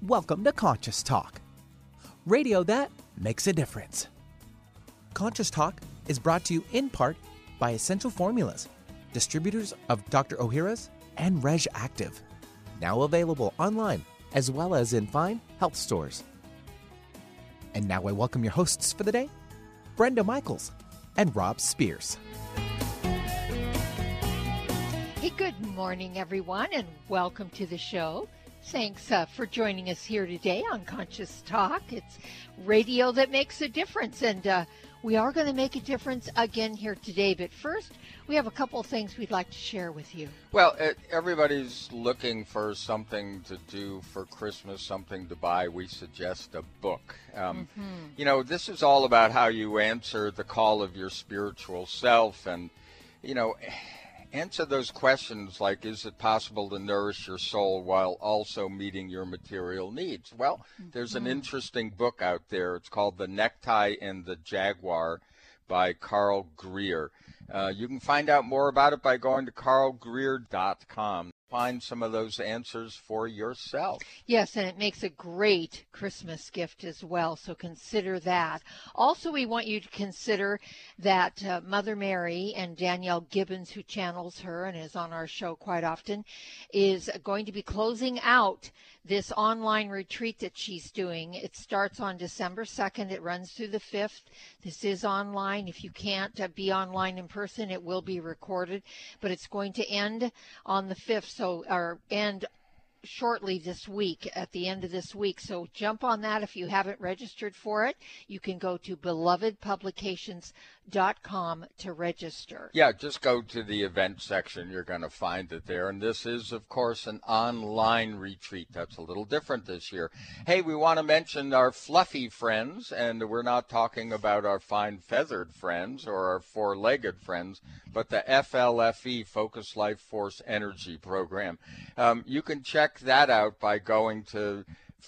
Welcome to Conscious Talk, radio that makes a difference. Conscious Talk is brought to you in part by Essential Formulas, distributors of Dr. Ohhira's and Reg Active, now available online as well as in fine health stores. And now I welcome your hosts for the day, Brenda Michaels and Rob Spears. Hey, good morning, everyone, and welcome to the show. Thanks for joining us here today on Conscious Talk. It's radio that makes a difference, and we are going to make a difference again here today. But first, we have a couple of things we'd like to share with you. Well, everybody's looking for something to do for Christmas, something to buy. We suggest a book. You know, this is all about how you answer the call of your spiritual self and, you know, answer those questions like, is it possible to nourish your soul while also meeting your material needs? Well, there's an interesting book out there. It's called The Necktie and the Jaguar by Carl Greer. You can find out more about it by going to carlgreer.com. Find some of those answers for yourself. Yes, and it makes a great Christmas gift as well, so consider that. Also, we want you to consider that Mother Mary and Danielle Gibbons, who channels her and is on our show quite often, is going to be closing out this online retreat that she's doing. It starts on December 2nd. It runs through the 5th. This is online. If you can't be online in person, it will be recorded, but it's going to end on the 5th, or end shortly this week, at the end of this week. So jump on that. If you haven't registered for it, you can go to belovedpublications.com to register. Yeah, just go to the event section. You're going to find it there. And this is, of course, an online retreat. That's a little different this year. Hey, we want to mention our fluffy friends, and we're not talking about our fine feathered friends or our four-legged friends, but the FLFE, Focus Life Force Energy Program. You can check that out by going to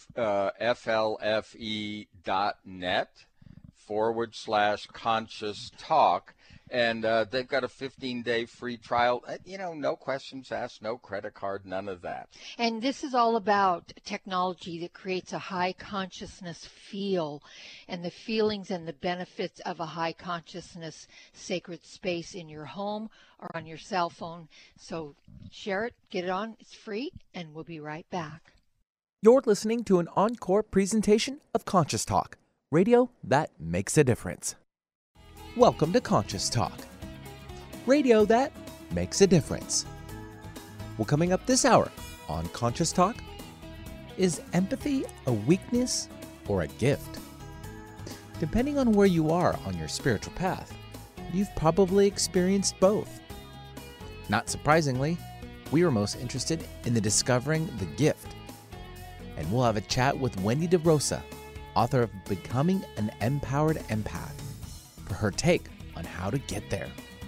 flfe.net/conscious talk, and they've got a 15-day free trial. You know, no questions asked, no credit card, none of that. And this is all about technology that creates a high consciousness feel, and the feelings and the benefits of a high consciousness sacred space in your home or on your cell phone. So share it, get it on, it's free, and we'll be right back. You're listening to an encore presentation of Conscious Talk, radio that makes a difference. Welcome to Conscious Talk, radio that makes a difference. Well, coming up this hour on Conscious Talk, is empathy a weakness or a gift? Depending on where you are on your spiritual path, you've probably experienced both. Not surprisingly, we were most interested in the discovering the gift. And we'll have a chat with Wendy DeRosa, author of Becoming an Empowered Empath, for her take on how to get there.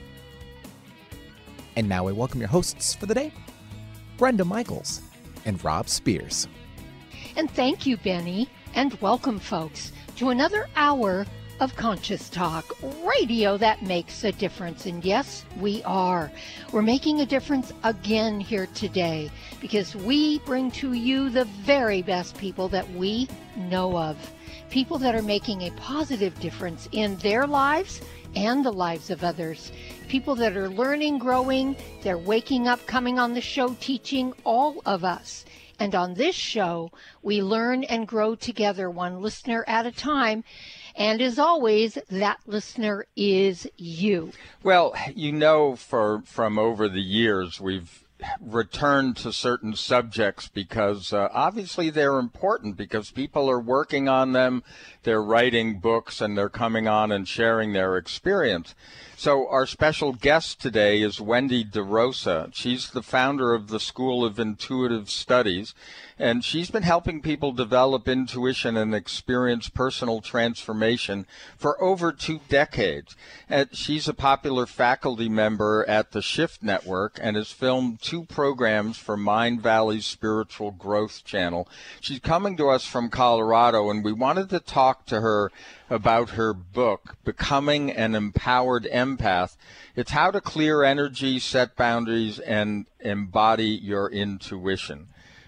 And now I welcome your hosts for the day, Brenda Michaels and Rob Spears. And thank you, Benny, and welcome, folks, to another hour of Conscious Talk, radio that makes a difference. And yes, we are. We're making a difference again here today because we bring to you the very best people that we know of. People that are making a positive difference in their lives and the lives of others. People that are learning, growing, they're waking up, coming on the show, teaching all of us. And on this show, we learn and grow together, one listener at a time. And as always, that listener is you. Well, you know, from over the years, we've returned to certain subjects because obviously they're important because people are working on them, they're writing books, and they're coming on and sharing their experience. So our special guest today is Wendy DeRosa. She's the founder of the School of Intuitive Studies, and she's been helping people develop intuition and experience personal transformation for over 2 decades. And she's a popular faculty member at the Shift Network and has filmed 2 programs for Mind Valley's Spiritual Growth Channel. She's coming to us from Colorado, and we wanted to talk to her about her book, Becoming an Empowered Empath. It's how to clear energy, set boundaries, and embody your intuition.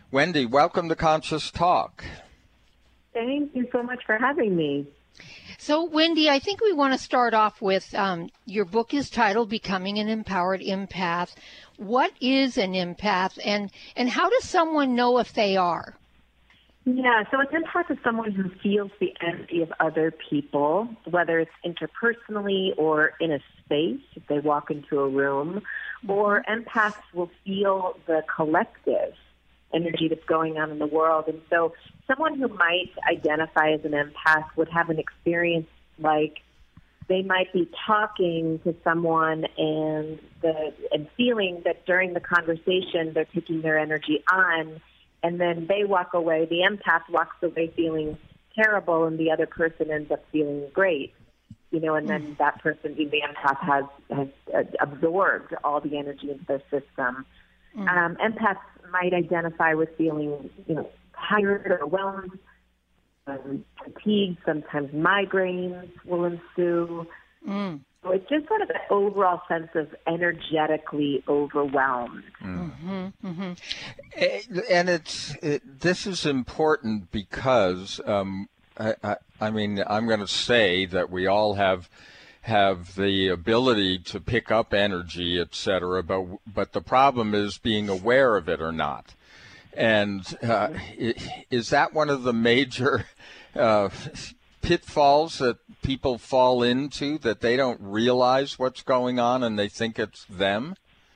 Wendy, welcome to Conscious Talk. Thank you so much for having me. So, Wendy, I think we want to start off with your book is titled Becoming an Empowered Empath. What is an empath, and how does someone know if they are? Yeah, so an empath is someone who feels the energy of other people, whether it's interpersonally or in a space, if they walk into a room, or empaths will feel the collective energy that's going on in the world. And so someone who might identify as an empath would have an experience like they might be talking to someone and feeling that during the conversation they're taking their energy on, and then they walk away. The empath walks away feeling terrible, and the other person ends up feeling great. And then that person, the empath, has absorbed all the energy into their system. Empaths might identify with feeling, tired or overwhelmed, fatigue. Sometimes migraines will ensue. So it's just sort of an overall sense of energetically overwhelmed. And this is important because, I mean, I'm going to say that we all have the ability to pick up energy, et cetera, but the problem is being aware of it or not. And is that one of the major pitfalls that people fall into, that they don't realize what's going on and they think it's them?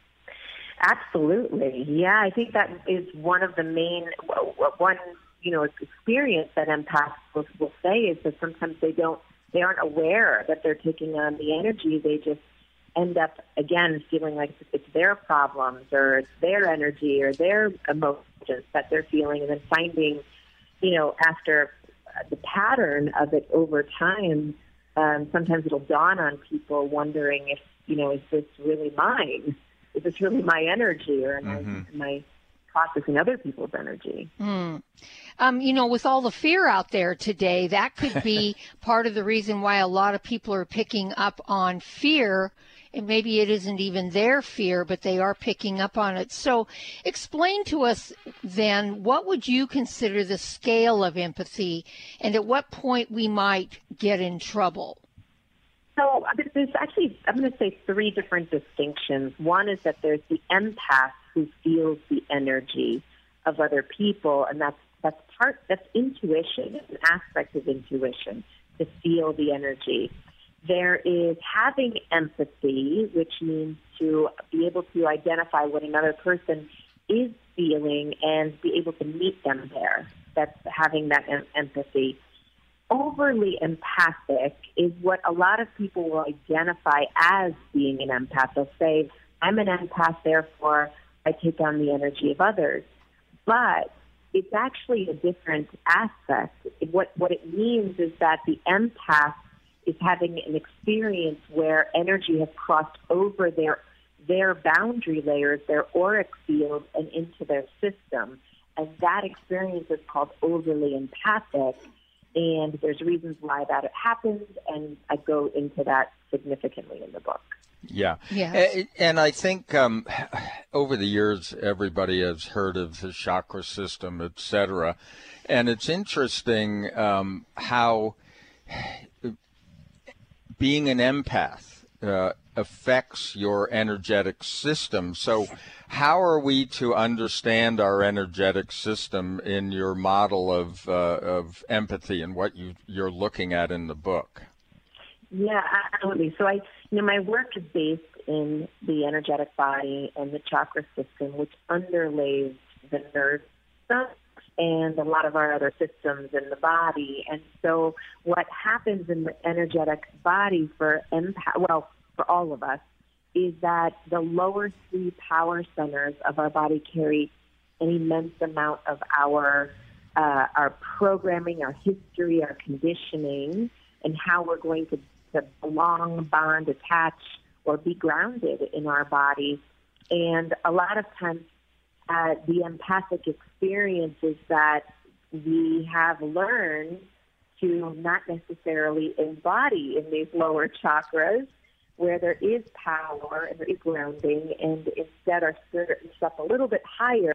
Absolutely. Yeah, I think that is one of the main, experience that empaths will say is that sometimes they aren't aware that they're taking on the energy. They just end up, again, feeling like it's their problems or it's their energy or their emotions that they're feeling, and then finding, after the pattern of it over time, sometimes it'll dawn on people wondering if, is this really mine? Is this really my energy, or am I processing other people's energy? With all the fear out there today, that could be part of the reason why a lot of people are picking up on fear. And maybe it isn't even their fear, but they are picking up on it. So explain to us then, what would you consider the scale of empathy, and at what point we might get in trouble? So there's actually, I'm going to say, three different distinctions. One is that there's the empath who feels the energy of other people, and that's intuition. It's an aspect of intuition to feel the energy. There is having empathy, which means to be able to identify what another person is feeling and be able to meet them there. That's having that empathy. Overly empathic is what a lot of people will identify as being an empath. They'll say, I'm an empath, therefore I take on the energy of others. But it's actually a different aspect. What it means is that the empath is having an experience where energy has crossed over their boundary layers, their auric field, and into their system. And that experience is called overly empathic. And there's reasons why that happens, and I go into that significantly in the book. Yeah. Yes. And I think over the years, everybody has heard of the chakra system, et cetera. And it's interesting how being an empath affects your energetic system. So how are we to understand our energetic system in your model of empathy and what you're looking at in the book? Yeah, absolutely. So my work is based in the energetic body and the chakra system, which underlays the nerve system and a lot of our other systems in the body. And so what happens in the energetic body for all of us, is that the lower three power centers of our body carry an immense amount of our programming, our history, our conditioning, and how we're going to belong, bond, attach, or be grounded in our bodies. And a lot of times, the empathic experience is that we have learned to not necessarily embody in these lower chakras where there is power and there is grounding, and instead our spirit is up a little bit higher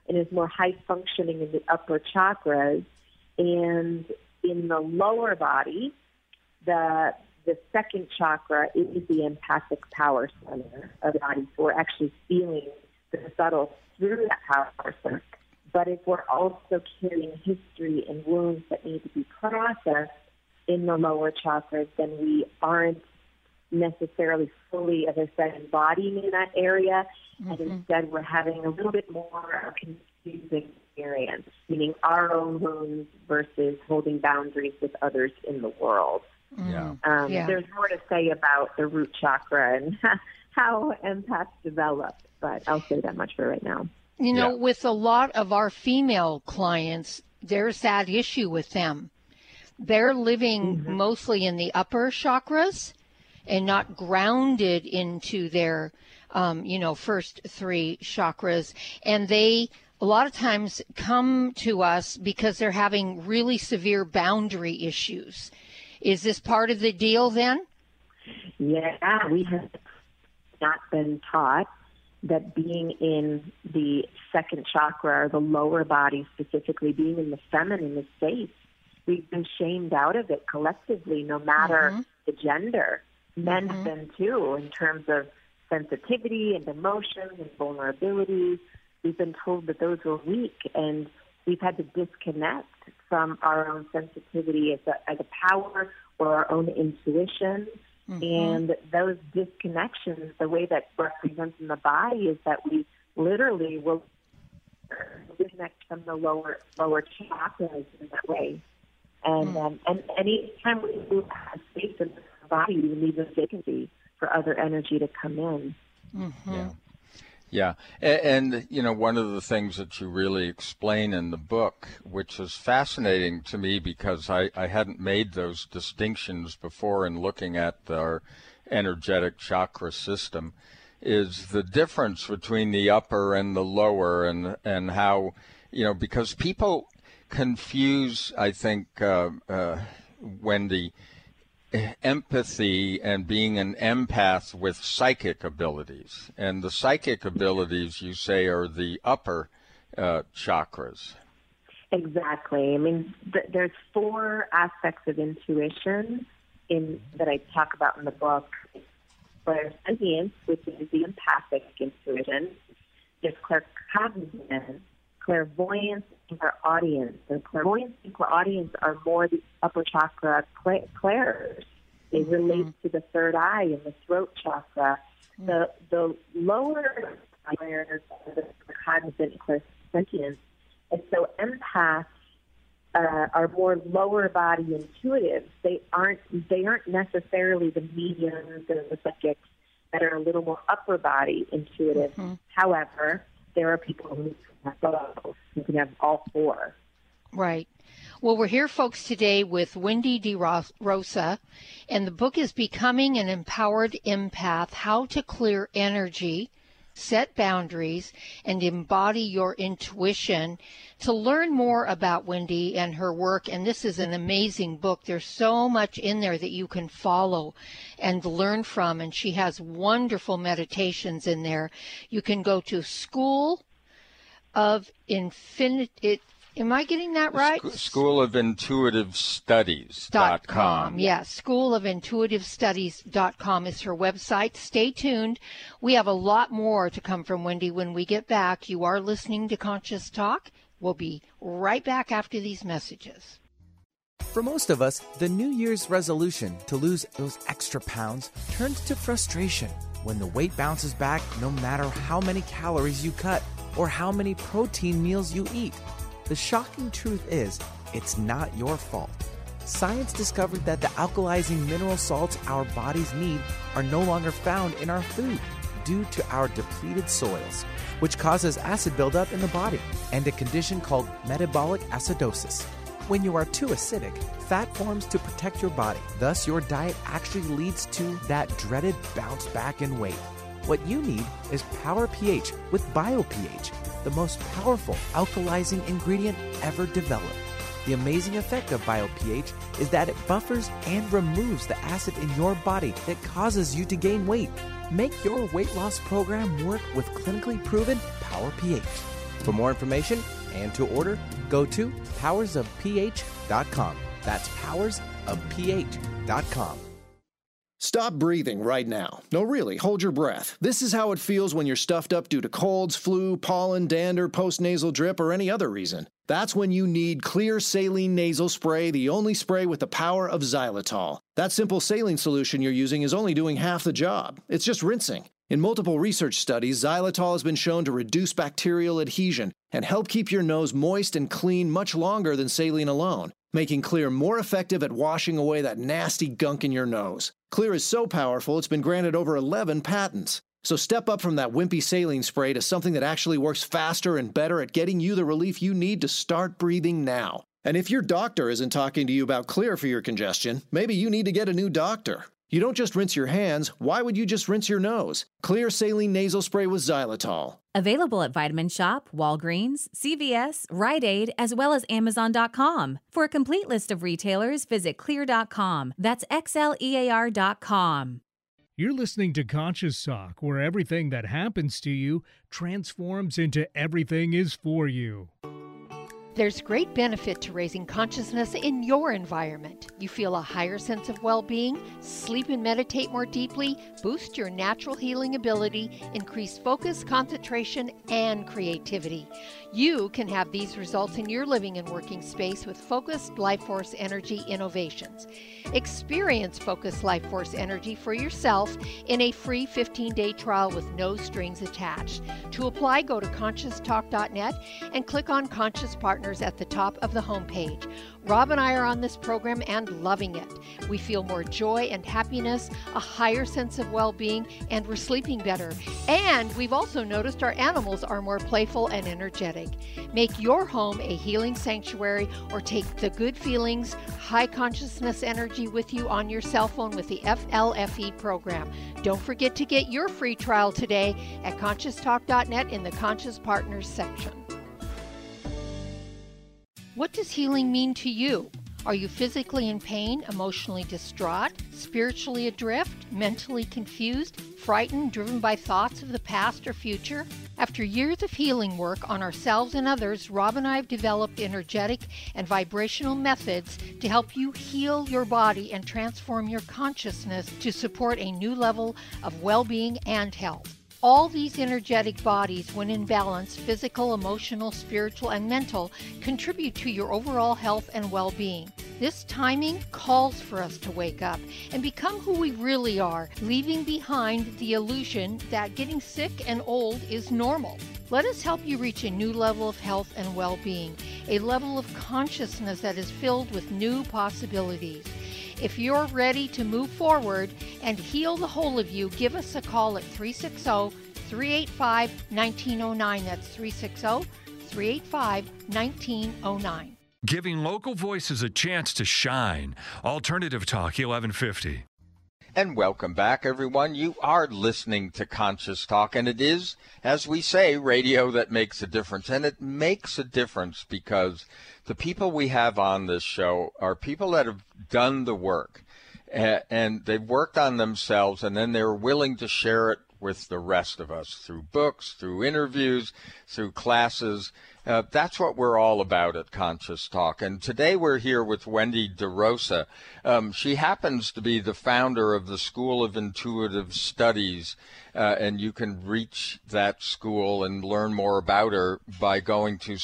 and is more high functioning in the upper chakras. And in the lower body, the second chakra is the empathic power center of the body. So we're actually feeling the subtle through that power center. But if we're also carrying history and wounds that need to be processed in the lower chakras, then we aren't necessarily fully, as I said, embodying in that area. And instead, we're having a little bit more of a confusing experience, meaning our own wounds versus holding boundaries with others in the world. There's more to say about the root chakra and how empaths develop, but I'll say that much for right now. You know, with a lot of our female clients, there's that issue with them. They're living mostly in the upper chakras and not grounded into their, first three chakras. And they, a lot of times, come to us because they're having really severe boundary issues. Is this part of the deal then? Yeah, we have not been taught that being in the second chakra, or the lower body specifically, being in the feminine is safe. We've been shamed out of it collectively, no matter the gender. Men have been too, in terms of sensitivity and emotions and vulnerability. We've been told that those are weak, and we've had to disconnect from our own sensitivity as a power or our own intuition. And those disconnections, the way that represents in the body is that we literally will disconnect from the lower chakras in that way. And any time we move out of space in the body, we leave a vacancy for other energy to come in. Yeah. And, one of the things that you really explain in the book, which is fascinating to me because I hadn't made those distinctions before in looking at our energetic chakra system, is the difference between the upper and the lower and how, because people confuse, I think, Wendy, empathy and being an empath with psychic abilities. And the psychic abilities, you say, are the upper chakras. Exactly. I mean, there's 4 aspects of intuition that I talk about in the book. Clairsentience, which is the empathic intuition. There's claircognizance, clairvoyance, and clairaudience. And clairvoyance and clairaudience are more the upper chakra clairs. They relate to the third eye and the throat chakra. The lower clairs are the cognizant and clairsentience. And so empaths are more lower body intuitive. They aren't necessarily the mediums or the psychics that are a little more upper body intuitive. However, there are people who have both, who can have all 4. Right. Well, we're here, folks, today with Wendy DeRosa, and the book is Becoming an Empowered Empath, How to Clear Energy, Set Boundaries, and Embody Your Intuition. To learn more about Wendy and her work, and this is an amazing book, there's so much in there that you can follow and learn from, and she has wonderful meditations in there. You can go to School of Infinite. Am I getting that right? Schoolofintuitivestudies.com. Yes, schoolofintuitivestudies.com is her website. Stay tuned. We have a lot more to come from Wendy when we get back. You are listening to Conscious Talk. We'll be right back after these messages. For most of us, the New Year's resolution to lose those extra pounds turns to frustration when the weight bounces back no matter how many calories you cut or how many protein meals you eat. The shocking truth is, it's not your fault. Science discovered that the alkalizing mineral salts our bodies need are no longer found in our food due to our depleted soils, which causes acid buildup in the body and a condition called metabolic acidosis. When you are too acidic, fat forms to protect your body. Thus, your diet actually leads to that dreaded bounce back in weight. What you need is Power pH with BioPH, the most powerful alkalizing ingredient ever developed. The amazing effect of BioPH is that it buffers and removes the acid in your body that causes you to gain weight. Make your weight loss program work with clinically proven Power pH. For more information and to order, go to powersofph.com. That's powersofph.com. Stop breathing right now. No, really, hold your breath. This is how it feels when you're stuffed up due to colds, flu, pollen, dander, postnasal drip, or any other reason. That's when you need Clear Saline Nasal Spray, the only spray with the power of xylitol. That simple saline solution you're using is only doing half the job. It's just rinsing. In multiple research studies, xylitol has been shown to reduce bacterial adhesion and help keep your nose moist and clean much longer than saline alone, making Clear more effective at washing away that nasty gunk in your nose. Clear is so powerful, it's been granted over 11 patents. So step up from that wimpy saline spray to something that actually works faster and better at getting you the relief you need to start breathing now. And if your doctor isn't talking to you about Clear for your congestion, maybe you need to get a new doctor. You don't just rinse your hands. Why would you just rinse your nose? Clear Saline Nasal Spray with xylitol. Available at Vitamin Shop, Walgreens, CVS, Rite Aid, as well as Amazon.com. For a complete list of retailers, visit Clear.com. That's XLEAR.com. You're listening to Conscious Talk, where everything that happens to you transforms into everything is for you. There's great benefit to raising consciousness in your environment. You feel a higher sense of well-being, sleep and meditate more deeply, boost your natural healing ability, increase focus, concentration, and creativity. You can have these results in your living and working space with Focused Life Force Energy Innovations. Experience Focused Life Force Energy for yourself in a free 15-day trial with no strings attached. To apply, go to ConsciousTalk.net and click on Conscious Partners at the top of the homepage. Rob and I are on this program and loving it. We feel more joy and happiness, a higher sense of well-being, and we're sleeping better. And we've also noticed our animals are more playful and energetic. Make your home a healing sanctuary or take the good feelings, high consciousness energy with you on your cell phone with the FLFE program. Don't forget to get your free trial today at ConsciousTalk.net in the Conscious Partners section. What does healing mean to you? Are you physically in pain, emotionally distraught, spiritually adrift, mentally confused, frightened, driven by thoughts of the past or future? After years of healing work on ourselves and others, Rob and I have developed energetic and vibrational methods to help you heal your body and transform your consciousness to support a new level of well-being and health. All these energetic bodies, when in balance, physical, emotional, spiritual, and mental, contribute to your overall health and well-being. This timing calls for us to wake up and become who we really are, leaving behind the illusion that getting sick and old is normal. Let us help you reach a new level of health and well-being, a level of consciousness that is filled with new possibilities. If you're ready to move forward and heal the whole of you, give us a call at 360-385-1909. That's 360-385-1909. Giving local voices a chance to shine. Alternative Talk 1150. And welcome back, everyone. You are listening to Conscious Talk, and it is, as we say, radio that makes a difference. And it makes a difference because the people we have on this show are people that have done the work, and they've worked on themselves, and then they're willing to share it with the rest of us through books, through interviews, through classes. That's what we're all about at Conscious Talk. And today we're here with Wendy DeRosa. She happens to be the founder of the School of Intuitive Studies, and you can reach that school and learn more about her by going to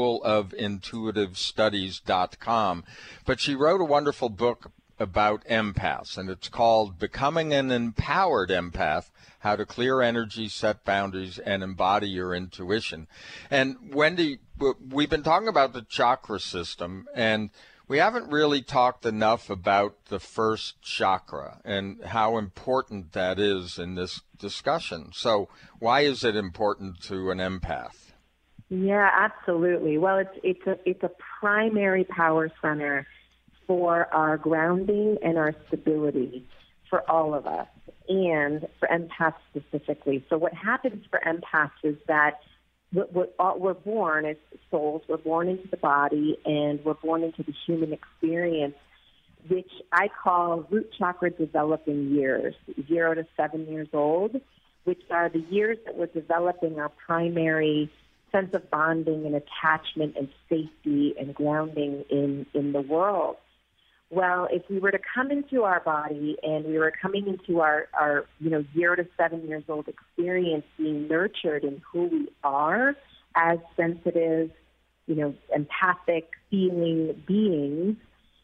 schoolofintuitivestudies.com. But she wrote a wonderful book about empaths, and it's called Becoming an Empowered Empath, How to Clear Energy, Set Boundaries, and Embody Your Intuition. And Wendy, we've been talking about the chakra system, and we haven't really talked enough about the first chakra and how important that is in this discussion. So why is it important to an empath? Yeah, absolutely. Well, it's a primary power center for our grounding and our stability for all of us, and for empaths specifically. So what happens for empaths is that we're born as souls, we're born into the body, and we're born into the human experience, which I call root chakra developing years, 0 to 7 years old, which are the years that we're developing our primary sense of bonding and attachment and safety and grounding in the world. Well, if we were to come into our body and we were coming into our 0 to 7 years old experience being nurtured in who we are as sensitive, empathic, feeling beings,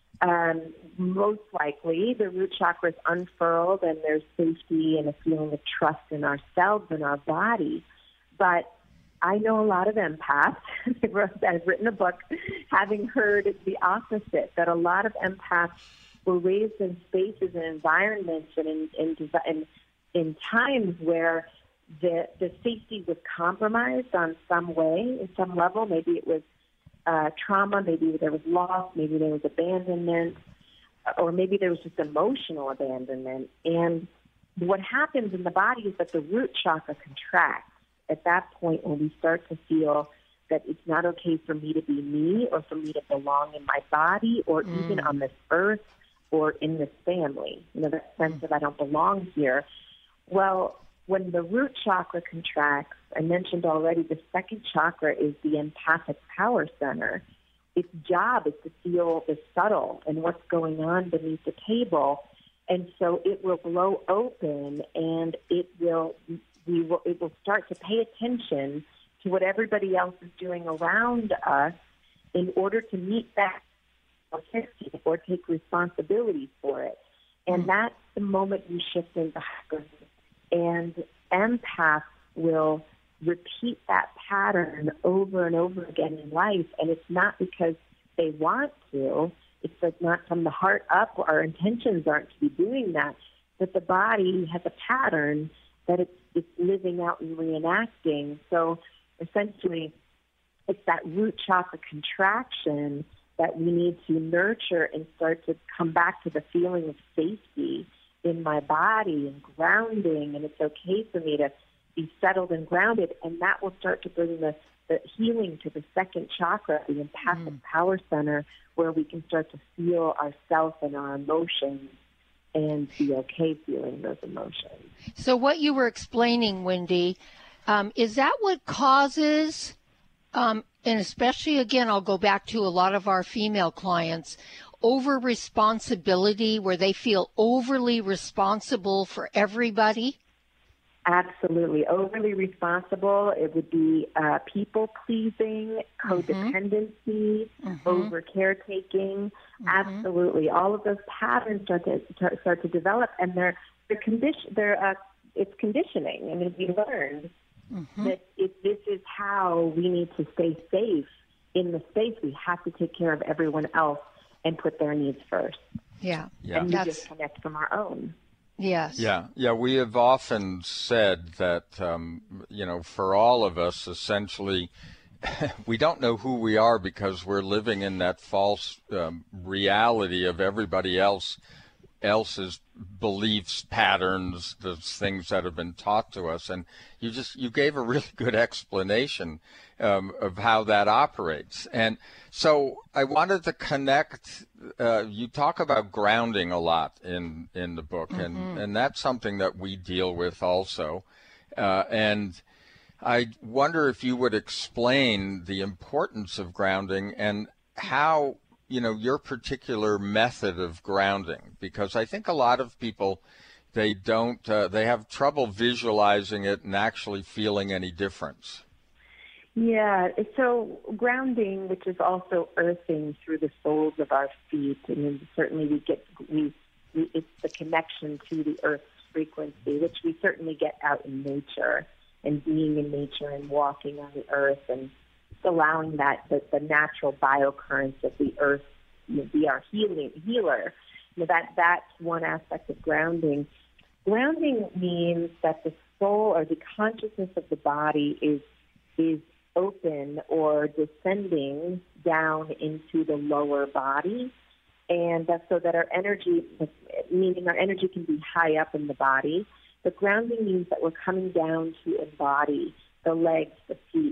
most likely the root chakra is unfurled and there's safety and a feeling of trust in ourselves and our body. But I know a lot of empaths. I've written a book having heard the opposite, that a lot of empaths were raised in spaces and environments and in times where the safety was compromised on some way, in some level. Maybe it was trauma, maybe there was loss, maybe there was abandonment, or maybe there was just emotional abandonment. And what happens in the body is that the root chakra contracts at that point when we start to feel that it's not okay for me to be me or for me to belong in my body or even on this earth or in this family. That sense of I don't belong here. Well, when the root chakra contracts, I mentioned already the second chakra is the empathic power center. Its job is to feel the subtle and what's going on beneath the table. And so it will blow open and it will start to pay attention to what everybody else is doing around us in order to meet that or take responsibility for it. And that's the moment you shift into hyper. And empaths will repeat that pattern over and over again in life. And it's not because they want to. It's like not from the heart up. Our intentions aren't to be doing that. But the body has a pattern that it's living out and reenacting. So essentially, it's that root chakra contraction that we need to nurture and start to come back to the feeling of safety in my body and grounding, and it's okay for me to be settled and grounded, and that will start to bring the healing to the second chakra, the empathic power center, where we can start to feel ourselves and our emotions and be okay feeling those emotions. So what you were explaining, Wendy, is that what causes, and especially, again, I'll go back to a lot of our female clients, over responsibility, where they feel overly responsible for everybody? Absolutely. Overly responsible. It would be people-pleasing, codependency, over caretaking. Absolutely. All of those patterns start to develop, and it's conditioning. I mean, we learned that if this is how we need to stay safe in the space, we have to take care of everyone else and put their needs first. Yeah. And we disconnect from our own. Yes. Yeah. We have often said that, for all of us, essentially, we don't know who we are because we're living in that false reality of everybody else's beliefs, patterns, the things that have been taught to us. And you gave a really good explanation of how that operates. And so I wanted to connect, you talk about grounding a lot in the book, and that's something that we deal with also. And I wonder if you would explain the importance of grounding and how, your particular method of grounding, because I think a lot of people, they have trouble visualizing it and actually feeling any difference. Yeah, so grounding, which is also earthing through the soles of our feet, and certainly it's the connection to the earth's frequency, which we certainly get out in nature and being in nature and walking on the earth and allowing that the natural biocurrents of the earth be our healer. That's one aspect of grounding. Grounding means that the soul or the consciousness of the body is open or descending down into the lower body, and so that our energy, meaning our energy can be high up in the body. But grounding means that we're coming down to embody the legs, the feet,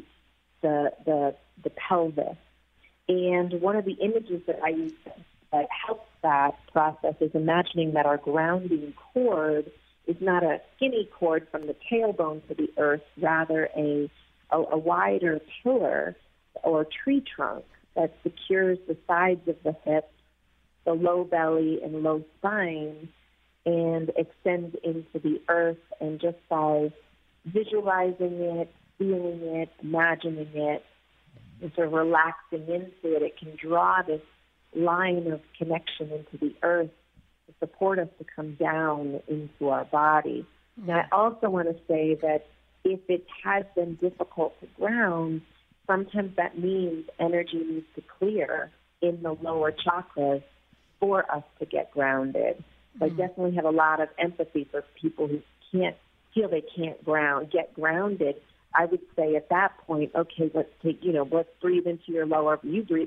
the pelvis. And one of the images that I use that helps that process is imagining that our grounding cord is not a skinny cord from the tailbone to the earth, rather a a wider pillar or tree trunk that secures the sides of the hips, the low belly and low spine, and extends into the earth. And just by visualizing it, feeling it, imagining it, and sort of relaxing into it, it can draw this line of connection into the earth to support us to come down into our body. Now, I also want to say that if it has been difficult to ground, sometimes that means energy needs to clear in the lower chakras for us to get grounded. So I definitely have a lot of empathy for people who feel they can't get grounded. I would say at that point, okay, let's breathe into your lower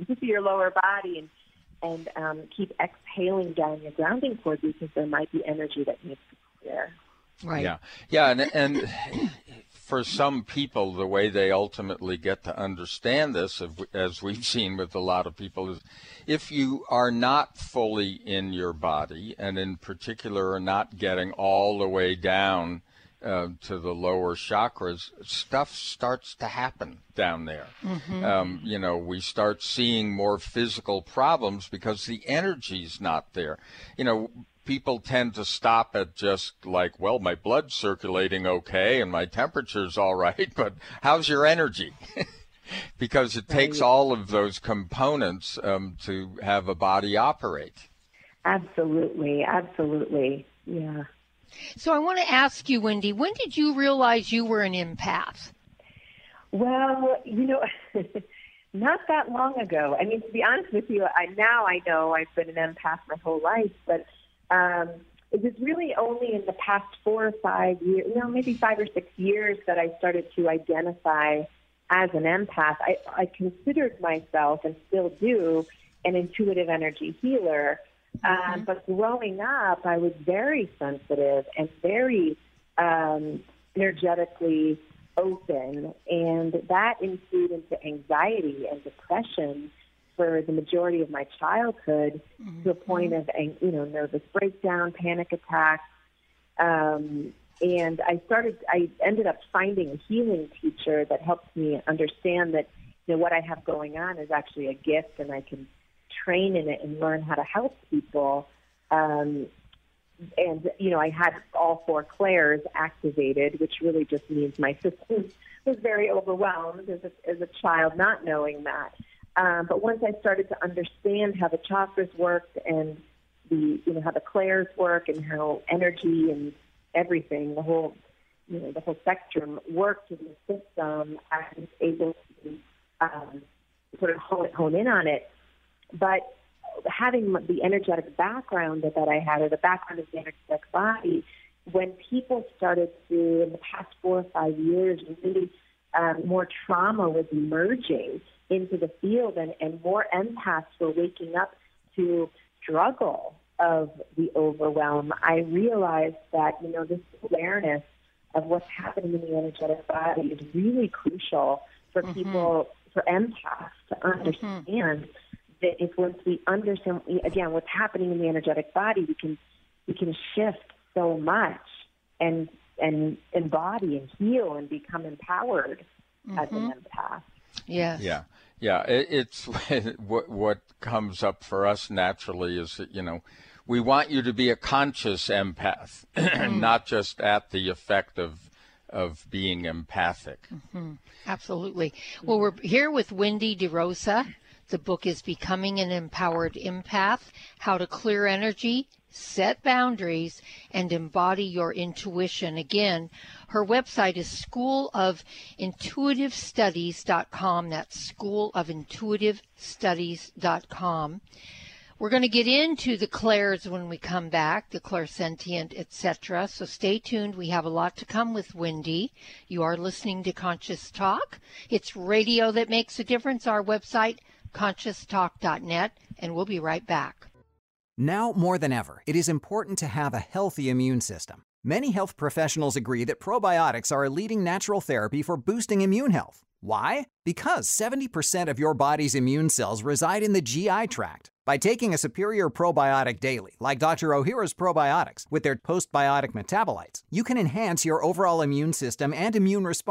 body and keep exhaling down your grounding cord, because there might be energy that needs to clear. Right. Yeah, and for some people, the way they ultimately get to understand this, as we've seen with a lot of people, is if you are not fully in your body, and in particular are not getting all the way down to the lower chakras, stuff starts to happen down there. We start seeing more physical problems because the energy's not there. People tend to stop at just like, well, my blood's circulating okay and my temperature's all right, but how's your energy? Because it takes all of those components to have a body operate. Absolutely. Yeah. So I want to ask you, Wendy, when did you realize you were an empath? Well, not that long ago. I mean, to be honest with you, I know I've been an empath my whole life, but it was really only in the past 4 or 5 years, maybe 5 or 6 years, that I started to identify as an empath. I considered myself, and still do, an intuitive energy healer. But growing up, I was very sensitive and very energetically open, and that ensued into anxiety and depression for the majority of my childhood, to a point of nervous breakdown, panic attacks, and I ended up finding a healing teacher that helped me understand that what I have going on is actually a gift, and I can train in it and learn how to help people. I had all 4 clairs activated, which really just means my system was very overwhelmed as a child, not knowing that. But once I started to understand how the chakras worked, and how the clairs work, and how energy and everything, the whole spectrum worked in the system, I was able to sort of hone in on it. But having the energetic background that I had, or the background of the energetic body, when people started to, in the past 4 or 5 years, really more trauma was emerging into the field, and more empaths were waking up to struggle of the overwhelm, I realized that, this awareness of what's happening in the energetic body is really crucial for people, for empaths, to understand that if once we understand, again, what's happening in the energetic body, we can shift so much and embody and heal and become empowered as an empath. Yes. Yeah. It's what comes up for us naturally is that, we want you to be a conscious empath, not just at the effect of being empathic. Absolutely. Well, we're here with Wendy DeRosa. The book is Becoming an Empowered Empath: How to Clear Energy, Set Boundaries, and Embody Your Intuition. Again, her website is schoolofintuitivestudies.com. That's schoolofintuitivestudies.com. We're going to get into the clairs when we come back, the clairsentient, etc. So stay tuned. We have a lot to come with Wendy. You are listening to Conscious Talk. It's radio that makes a difference. Our website, conscioustalk.net, and we'll be right back. Now more than ever, it is important to have a healthy immune system. Many health professionals agree that probiotics are a leading natural therapy for boosting immune health. Why? Because 70% of your body's immune cells reside in the GI tract. By taking a superior probiotic daily, like Dr. Ohhira's probiotics, with their postbiotic metabolites, you can enhance your overall immune system and immune response.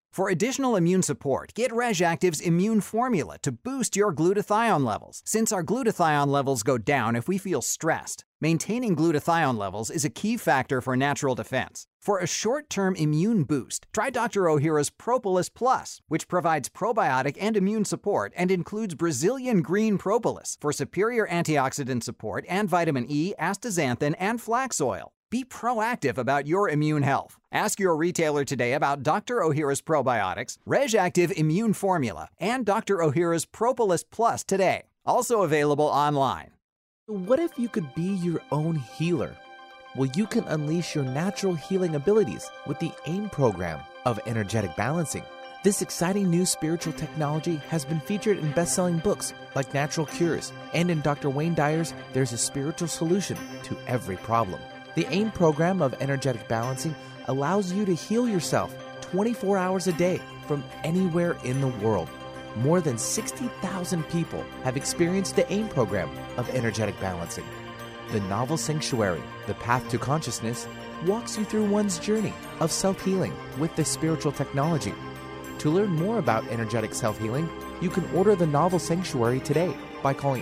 For additional immune support, get RegActive's Immune Formula to boost your glutathione levels, since our glutathione levels go down if we feel stressed. Maintaining glutathione levels is a key factor for natural defense. For a short-term immune boost, try Dr. Ohhira's Propolis Plus, which provides probiotic and immune support and includes Brazilian green propolis for superior antioxidant support and vitamin E, astaxanthin, and flax oil. Be proactive about your immune health. Ask your retailer today about Dr. Ohhira's probiotics, RegActive Immune Formula, and Dr. Ohhira's Propolis Plus today. Also available online. What if you could be your own healer? Well, you can unleash your natural healing abilities with the AIM program of energetic balancing. This exciting new spiritual technology has been featured in best-selling books like Natural Cures, and in Dr. Wayne Dyer's There's a Spiritual Solution to Every Problem. The AIM program of energetic balancing allows you to heal yourself 24 hours a day from anywhere in the world. More than 60,000 people have experienced the AIM program of energetic balancing. The novel Sanctuary, The Path to Consciousness, walks you through one's journey of self-healing with this spiritual technology. To learn more about energetic self-healing, you can order the novel Sanctuary today by calling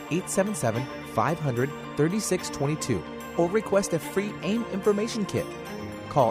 877-500-3622 or request a free AIM information kit. Call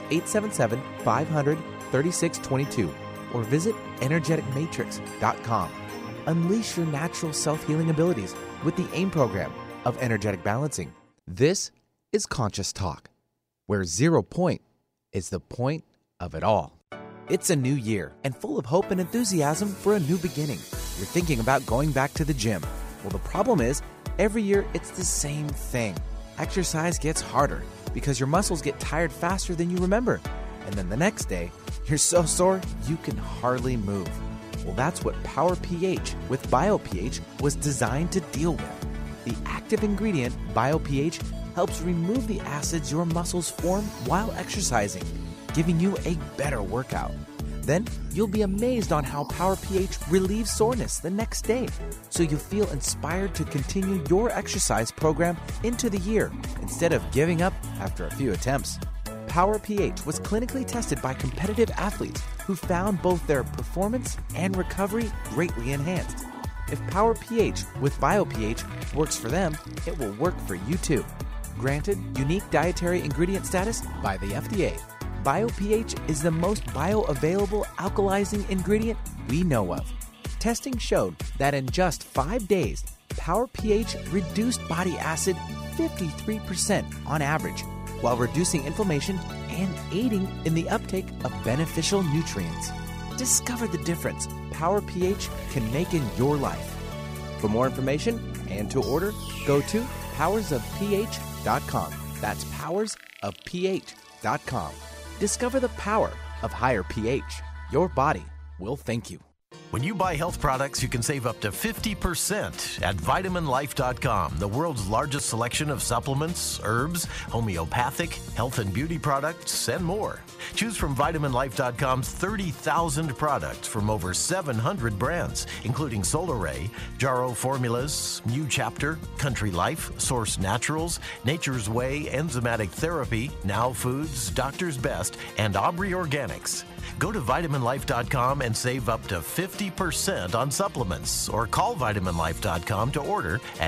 877-500-3622 or visit energeticmatrix.com. Unleash your natural self-healing abilities with the AIM program of energetic balancing. This is Conscious Talk, where 0 point is the point of it all. It's a new year and full of hope and enthusiasm for a new beginning. You're thinking about going back to the gym. Well, the problem is, every year it's the same thing. Exercise gets harder because your muscles get tired faster than you remember. And then the next day, you're so sore you can hardly move. Well, that's what Power pH with BioPH was designed to deal with. The active ingredient, BioPH, helps remove the acids your muscles form while exercising, giving you a better workout. Then you'll be amazed on how Power pH relieves soreness the next day, so you'll feel inspired to continue your exercise program into the year instead of giving up after a few attempts. Power pH was clinically tested by competitive athletes who found both their performance and recovery greatly enhanced. If Power pH with BioPH works for them, it will work for you too. Granted unique dietary ingredient status by the FDA. BioPH is the most bioavailable alkalizing ingredient we know of. Testing showed that in just 5 days, Power pH reduced body acid 53% on average, while reducing inflammation and aiding in the uptake of beneficial nutrients. Discover the difference Power pH can make in your life. For more information and to order, go to powersofph.com. That's powersofph.com. Discover the power of higher pH. Your body will thank you. When you buy health products, you can save up to 50% at VitaminLife.com, the world's largest selection of supplements, herbs, homeopathic, health and beauty products, and more. Choose from VitaminLife.com's 30,000 products from over 700 brands, including Solaray, Jarrow Formulas, New Chapter, Country Life, Source Naturals, Nature's Way, Enzymatic Therapy, Now Foods, Doctor's Best, and Aubrey Organics. Go to VitaminLife.com and save up to 50% on supplements, or call VitaminLife.com to order at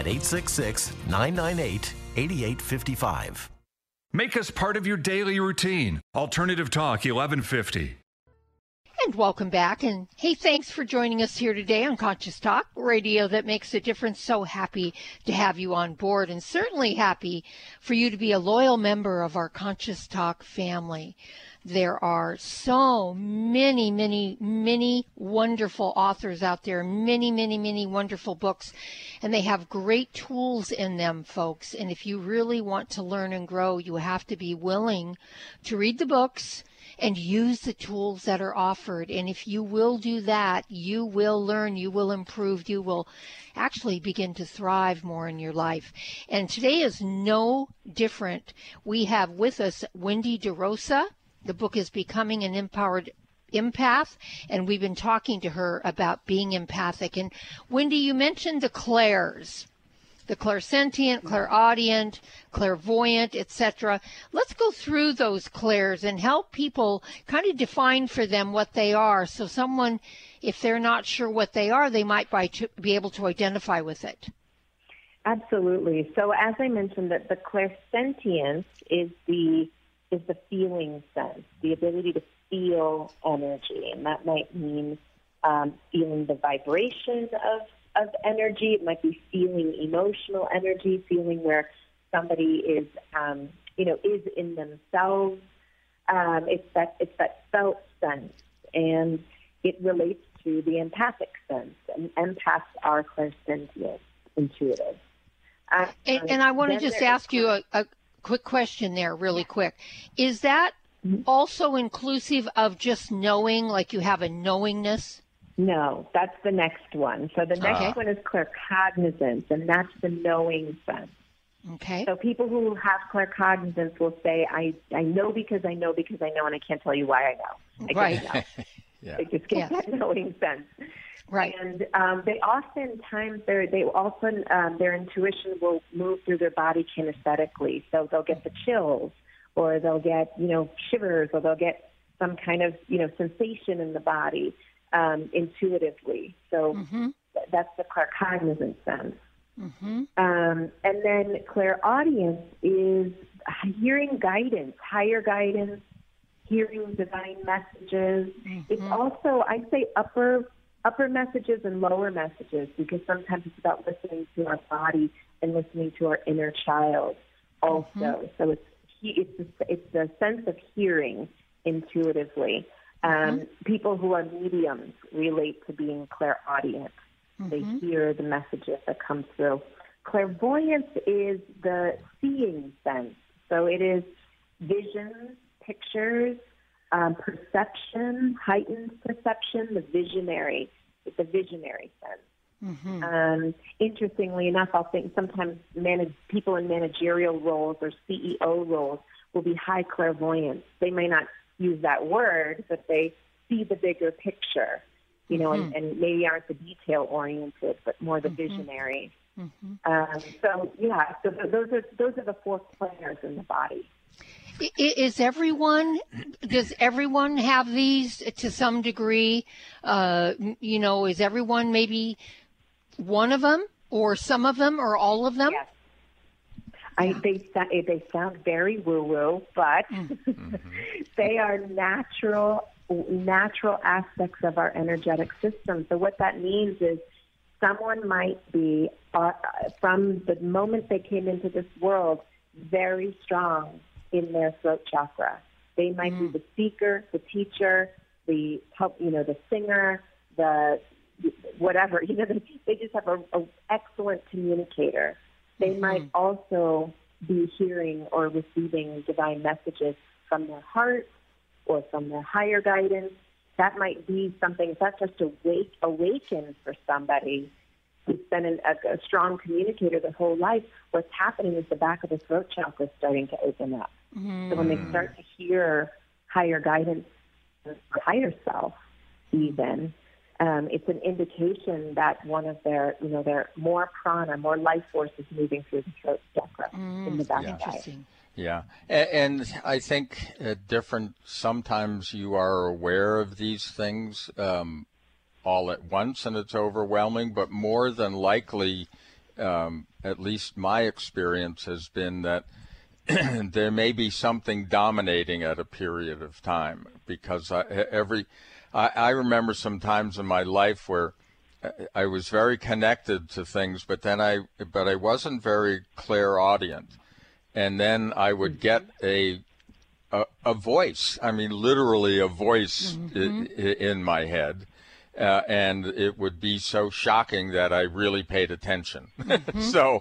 866-998-8855. Make us part of your daily routine. Alternative Talk 1150. And welcome back. And hey, thanks for joining us here today on Conscious Talk, radio that makes a difference. So happy to have you on board, and certainly happy for you to be a loyal member of our Conscious Talk family. There are so many, many, many wonderful authors out there, many, many, many wonderful books, and they have great tools in them, folks. And if you really want to learn and grow, you have to be willing to read the books and use the tools that are offered. And if you will do that, you will learn, you will improve, you will actually begin to thrive more in your life. And today is no different. We have with us Wendy DeRosa. The book is Becoming an Empowered Empath, and we've been talking to her about being empathic. And Wendy, you mentioned the clairs. the clairsentient, clairaudient, clairvoyant, etc. Let's go through those clairs and help people kind of define for them what they are. So someone, if they're not sure what they are, they might be able to identify with it. Absolutely. So as I mentioned, that the clairsentience is the feeling sense, the ability to feel energy, and that might mean feeling the vibration of energy. It might be feeling emotional energy, feeling where somebody is in themselves. It's that felt sense, and it relates to the empathic sense. And empaths are clairsentient, intuitive. And I want to just ask you a quick question there, really quick. Is that also inclusive of just knowing, like you have a knowingness? No, that's the next one. So the next one is claircognizance, and that's the knowing sense. Okay. So people who have claircognizance will say, I know because I know because I know, and I can't tell you why I know. Right. They just get that knowing sense. Right. And they oftentimes, their intuition will move through their body kinesthetically. So they'll get the chills, or they'll get, shivers, or they'll get some kind of, sensation in the body intuitively. So that's the claircognizant sense. And then clairaudience is hearing guidance, higher guidance, hearing divine messages. It's also, I'd say, upper messages and lower messages, because sometimes it's about listening to our body and listening to our inner child also. So it's the sense of hearing intuitively. People who are mediums relate to being clairaudient. They hear the messages that come through. Clairvoyance is the seeing sense. So it is visions, pictures, perception, heightened perception, the visionary. It's a visionary sense. Interestingly enough, I'll think sometimes people in managerial roles or CEO roles will be high clairvoyance. They may not use that word, but they see the bigger picture, and maybe aren't the detail-oriented, but more the visionary. So those are the four clairs in the body. Does everyone have these to some degree? Is everyone maybe one of them, or some of them, or all of them? Yes. They sound very woo-woo, but they are natural aspects of our energetic system. So what that means is someone might be, from the moment they came into this world, very strong in their throat chakra. They might be the speaker, the teacher, the singer, the whatever. They just have an excellent communicator. They might also be hearing or receiving divine messages from their heart or from their higher guidance. That might be something, if that's just awakened for somebody who's been a strong communicator their whole life, what's happening is the back of the throat chakra is starting to open up. So when they start to hear higher guidance, higher self even, it's an indication that one of their more prana, more life force is moving through the throat chakra in the back of the head. Yeah, and I think sometimes you are aware of these things all at once and it's overwhelming, but more than likely, at least my experience has been that there may be something dominating at a period of time, because I remember some times in my life where I was very connected to things, but I wasn't very clairaudient. And then I would get a voice, literally a voice in my head. And it would be so shocking that I really paid attention. So,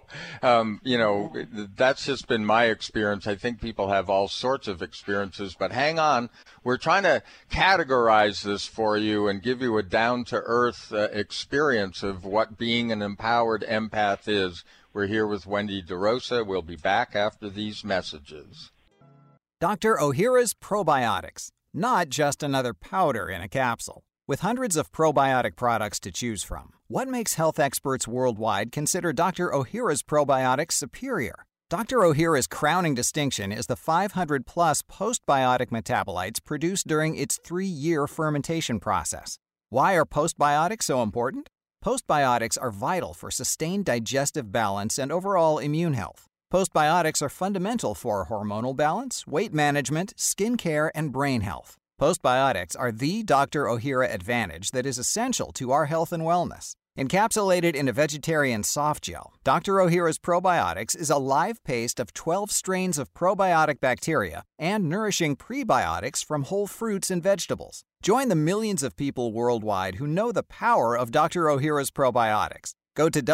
that's just been my experience. I think people have all sorts of experiences, but hang on. We're trying to categorize this for you and give you a down-to-earth experience of what being an empowered empath is. We're here with Wendy DeRosa. We'll be back after these messages. Dr. Ohhira's Probiotics, not just another powder in a capsule. With hundreds of probiotic products to choose from, what makes health experts worldwide consider Dr. Ohhira's probiotics superior? Dr. Ohhira's crowning distinction is the 500-plus postbiotic metabolites produced during its 3-year fermentation process. Why are postbiotics so important? Postbiotics are vital for sustained digestive balance and overall immune health. Postbiotics are fundamental for hormonal balance, weight management, skin care, and brain health. Postbiotics are the Dr. Ohhira advantage that is essential to our health and wellness. Encapsulated in a vegetarian soft gel, Dr. Ohhira's probiotics is a live paste of 12 strains of probiotic bacteria and nourishing prebiotics from whole fruits and vegetables. Join the millions of people worldwide who know the power of Dr. Ohhira's probiotics. Go to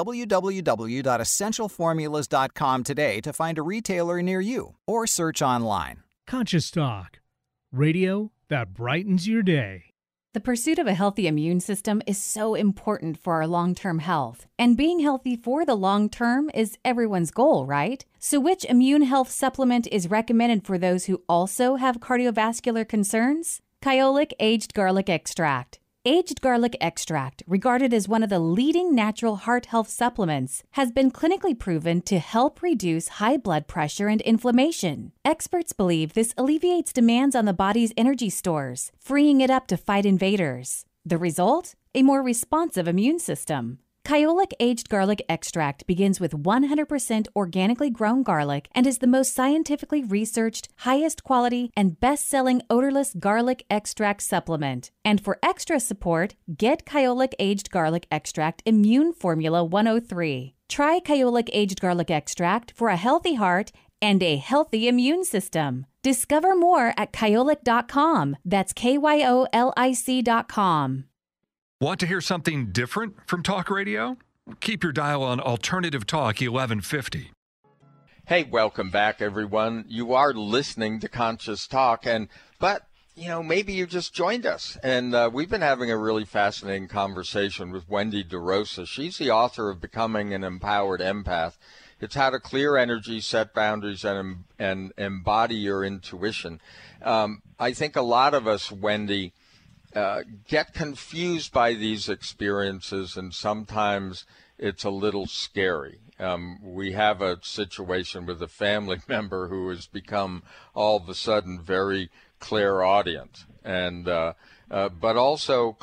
www.essentialformulas.com today to find a retailer near you or search online. Conscious Talk, radio that brightens your day. The pursuit of a healthy immune system is so important for our long-term health. And being healthy for the long term is everyone's goal, right? So which immune health supplement is recommended for those who also have cardiovascular concerns? Kyolic Aged Garlic Extract. Aged garlic extract, regarded as one of the leading natural heart health supplements, has been clinically proven to help reduce high blood pressure and inflammation. Experts believe this alleviates demands on the body's energy stores, freeing it up to fight invaders. The result? A more responsive immune system. Kyolic Aged Garlic Extract begins with 100% organically grown garlic and is the most scientifically researched, highest quality, and best-selling odorless garlic extract supplement. And for extra support, get Kyolic Aged Garlic Extract Immune Formula 103. Try Kyolic Aged Garlic Extract for a healthy heart and a healthy immune system. Discover more at kyolic.com. That's KYOLIC.com. Want to hear something different from talk radio? Keep your dial on Alternative Talk 1150. Hey, welcome back, everyone. You are listening to Conscious Talk, but maybe you just joined us, and we've been having a really fascinating conversation with Wendy DeRosa. She's the author of Becoming an Empowered Empath. It's how to clear energy, set boundaries, and embody your intuition. I think a lot of us, Wendy, get confused by these experiences, and sometimes it's a little scary. We have a situation with a family member who has become all of a sudden very clairaudient, and but also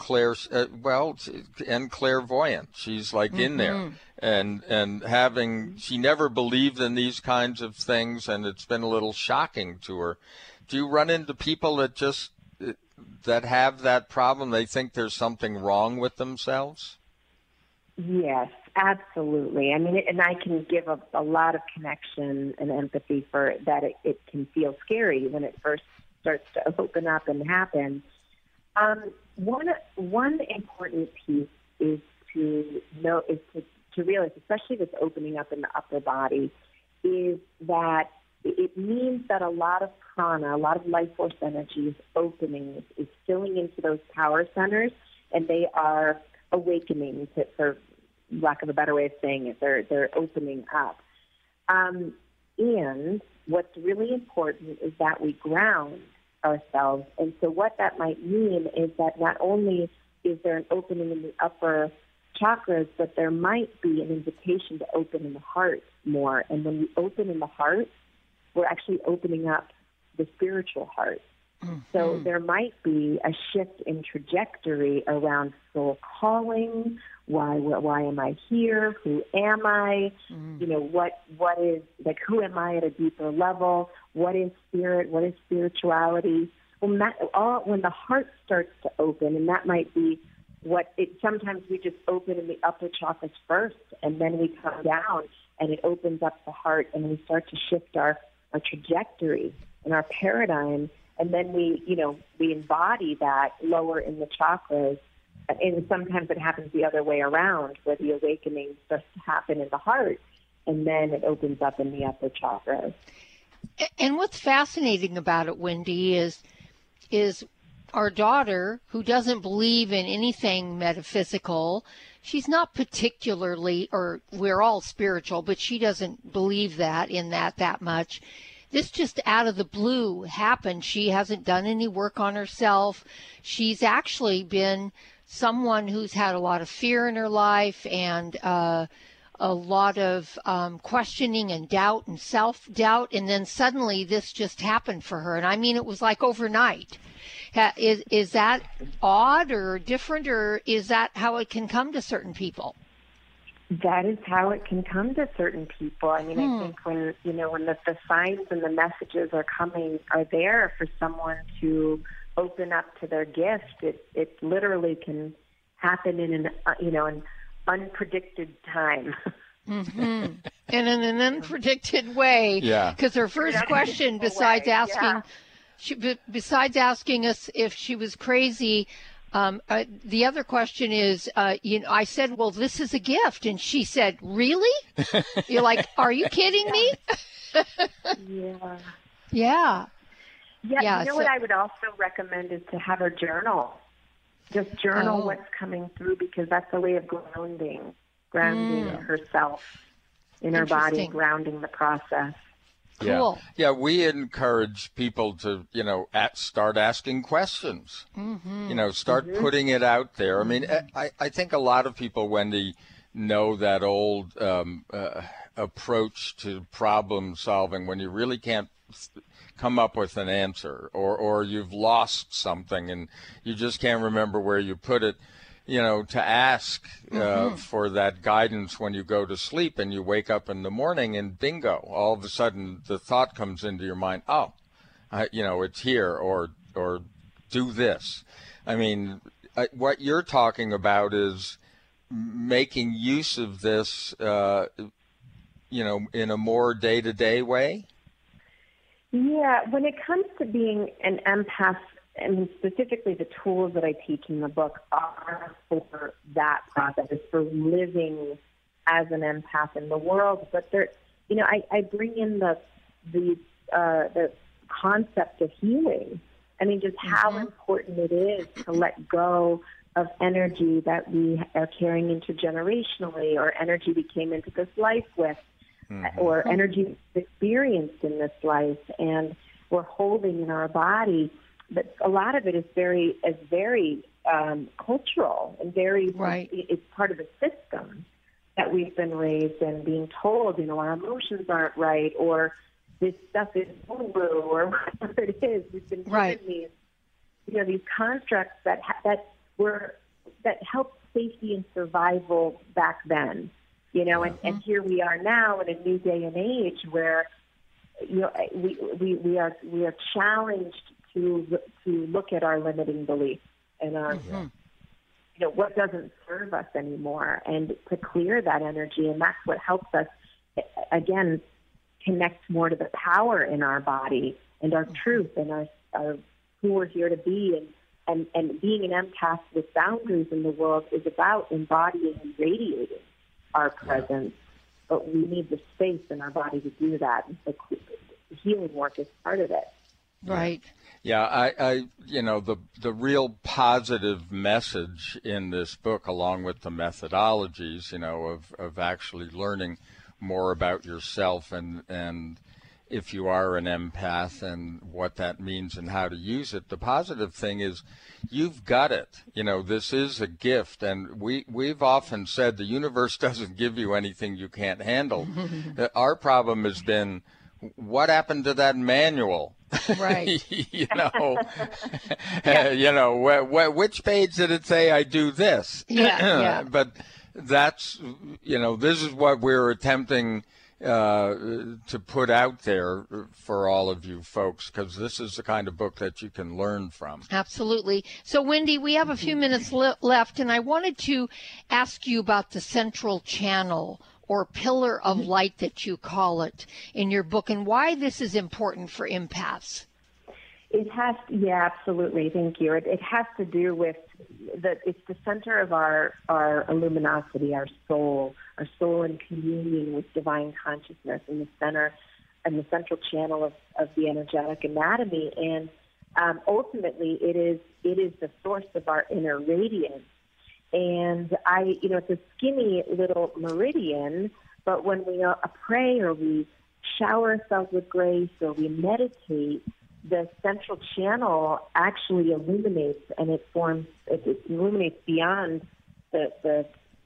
and clairvoyant. She's like in there, and she never believed in these kinds of things, and it's been a little shocking to her. Do you run into people that have that problem? They think there's something wrong with themselves? Yes, absolutely. I mean, and I can give a lot of connection and empathy for that. It can feel scary when it first starts to open up and happen. One important piece is to realize, especially this opening up in the upper body, is that it means that a lot of prana, a lot of life force energy is opening, is filling into those power centers, and they are awakening, for lack of a better way of saying it. They're opening up. And what's really important is that we ground ourselves. And so what that might mean is that not only is there an opening in the upper chakras, but there might be an invitation to open in the heart more. And when we open in the heart, we're actually opening up the spiritual heart. Mm-hmm. So there might be a shift in trajectory around soul calling. Why am I here? Who am I? Mm-hmm. What is, who am I at a deeper level? What is spirit? What is spirituality? When the heart starts to open, and that might be sometimes we just open in the upper chakras first, and then we come down, and it opens up the heart, and we start to shift our trajectory and our paradigm, and then we embody that lower in the chakras. And sometimes it happens the other way around, where the awakening starts to happen in the heart, and then it opens up in the upper chakras. And what's fascinating about it, Wendy, is our daughter, who doesn't believe in anything metaphysical. She's not particularly, or we're all spiritual, but she doesn't believe that much. this just out of the blue happened. She hasn't done any work on herself. She's actually been someone who's had a lot of fear in her life and a lot of questioning and doubt and self-doubt. And then suddenly this just happened for her. And I mean, it was like overnight. Is that odd or different, or is that how it can come to certain people? That is how it can come to certain people. I mean, I think when the signs and the messages are there for someone to open up to their gift, it literally can happen in an unpredicted time. Mm-hmm. And in an unpredicted way. Yeah. Because her first question, besides asking us if she was crazy, the other question is, I said, well, this is a gift. And she said, really? You're like, are you kidding me? Yeah. You know what I would also recommend is to have her journal. Just journal what's coming through, because that's a way of grounding herself in her body, grounding the process. Cool. Yeah, we encourage people to, start asking questions. Mm-hmm. Start putting it out there. I mean, I think a lot of people, Wendy, know that old approach to problem solving when you really can't come up with an answer, or you've lost something and you just can't remember where you put it. To ask for that guidance when you go to sleep and you wake up in the morning and bingo, all of a sudden the thought comes into your mind, it's here, or do this. I mean, what you're talking about is making use of this, in a more day-to-day way. Yeah, when it comes to being an empath, I mean, specifically the tools that I teach in the book are for that process, for living as an empath in the world. But I bring in the concept of healing. I mean, just how important it is to let go of energy that we are carrying intergenerationally, or energy we came into this life with, or energy experienced in this life, and we're holding in our body. But a lot of it is very cultural and very, it's part of a system that we've been raised in, being told, our emotions aren't right, or this stuff is woo, or whatever it is. We've been given these constructs that helped safety and survival back then, and here we are now in a new day and age where, we are challenged to look at our limiting beliefs and our, what doesn't serve us anymore, and to clear that energy. And that's what helps us, again, connect more to the power in our body and our truth and our who we're here to be. And being an empath with boundaries in the world is about embodying and radiating our presence. But we need the space in our body to do that. And the healing work is part of it. Right. Yeah, the real positive message in this book, along with the methodologies, of actually learning more about yourself and if you are an empath and what that means and how to use it. The positive thing is you've got it. This is a gift, and we've often said the universe doesn't give you anything you can't handle. Our problem has been, what happened to that manual? Right. Which page did it say I do this? Yeah. But that's, this is what we're attempting to put out there for all of you folks, because this is the kind of book that you can learn from. Absolutely. So, Wendy, we have a few minutes left, and I wanted to ask you about the central channel, or pillar of light that you call it in your book, and why this is important for empaths. It has, absolutely. Thank you. It has to do with it's the center of our luminosity, our soul in communion with divine consciousness in the center and the central channel of the energetic anatomy. And ultimately, it is the source of our inner radiance. And it's a skinny little meridian, but when we pray or we shower ourselves with grace or we meditate, the central channel actually illuminates, and it illuminates beyond the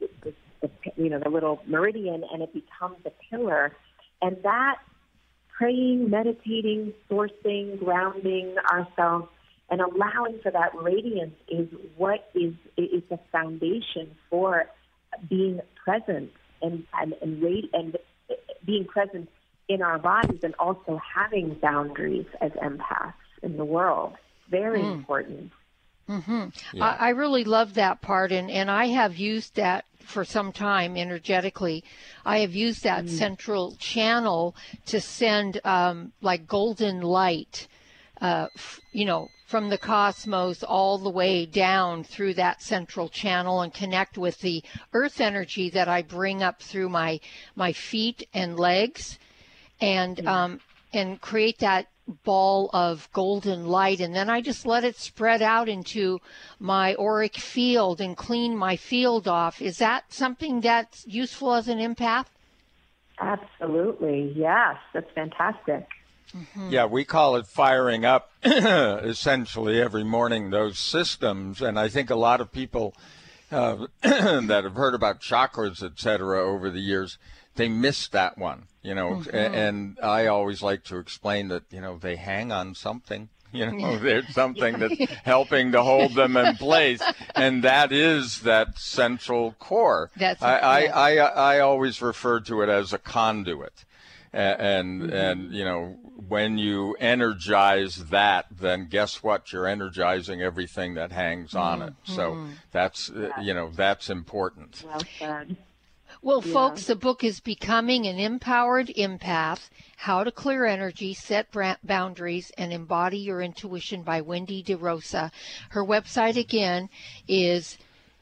little meridian, and it becomes a pillar. And that praying, meditating, sourcing, grounding ourselves, and allowing for that radiance is what is the foundation for being present and being present in our bodies, and also having boundaries as empaths in the world. Very important. Mm-hmm. Yeah. I really love that part, and I have used that for some time energetically. I have used that central channel to send like golden light, from the cosmos all the way down through that central channel, and connect with the earth energy that I bring up through my feet and legs, and create that ball of golden light, and then I just let it spread out into my auric field and clean my field off. Is that something that's useful as an empath? Absolutely, yes. That's fantastic. Mm-hmm. Yeah, we call it firing up essentially every morning, those systems. And I think a lot of people that have heard about chakras, et cetera, over the years, they miss that one, and I always like to explain that, they hang on something, there's something that's helping to hold them in place. And that is that central core. I always refer to it as a conduit. And when you energize that, then guess what? You're energizing everything that hangs on it. So that's important. Well said. Well, folks, the book is Becoming an Empowered Empath, How to Clear Energy, Set Boundaries, and Embody Your Intuition by Wendy DeRosa. Her website, again, is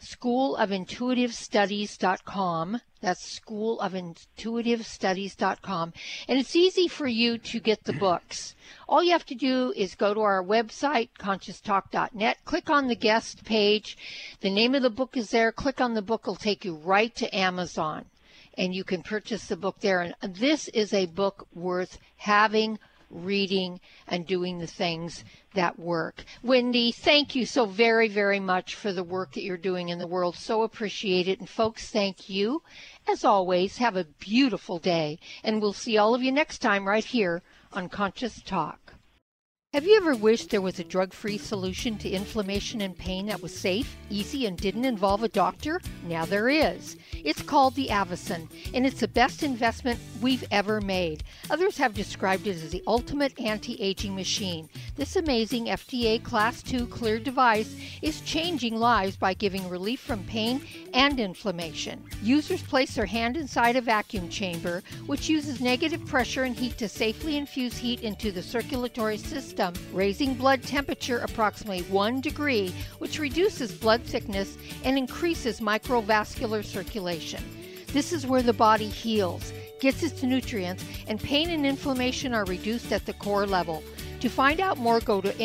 schoolofintuitivestudies.com. That's schoolofintuitivestudies.com. And it's easy for you to get the books. All you have to do is go to our website, conscioustalk.net, click on the guest page. The name of the book is there. Click on the book. It'll take you right to Amazon, and you can purchase the book there. And this is a book worth having, reading, and doing the things that work. Wendy, thank you so very, very much for the work that you're doing in the world. So appreciate it. And folks, thank you. As always, have a beautiful day. And we'll see all of you next time right here on Conscious Talk. Have you ever wished there was a drug-free solution to inflammation and pain that was safe, easy, and didn't involve a doctor? Now there is. It's called the Avicen, and it's the best investment we've ever made. Others have described it as the ultimate anti-aging machine. This amazing FDA Class II cleared device is changing lives by giving relief from pain and inflammation. Users place their hand inside a vacuum chamber, which uses negative pressure and heat to safely infuse heat into the circulatory system, raising blood temperature approximately 1 degree, which reduces blood thickness and increases microvascular circulation. This is where the body heals, gets its nutrients, and pain and inflammation are reduced at the core level. To find out more, go to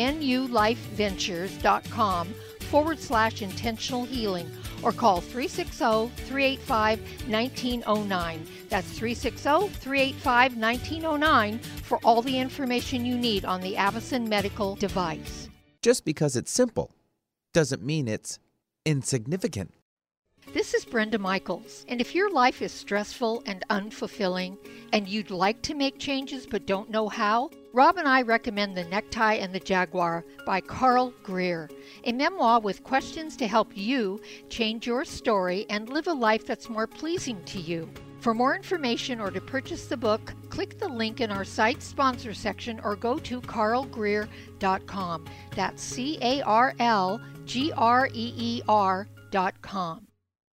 nulifeventures.com/intentional healing or call 360-385-1909. That's 360-385-1909 for all the information you need on the Avicen medical device. Just because it's simple doesn't mean it's insignificant. This is Brenda Michaels, and if your life is stressful and unfulfilling and you'd like to make changes but don't know how, Rob and I recommend The Necktie and the Jaguar by Carl Greer, a memoir with questions to help you change your story and live a life that's more pleasing to you. For more information or to purchase the book, click the link in our site sponsor section or go to carlgreer.com. That's CarlGreer.com.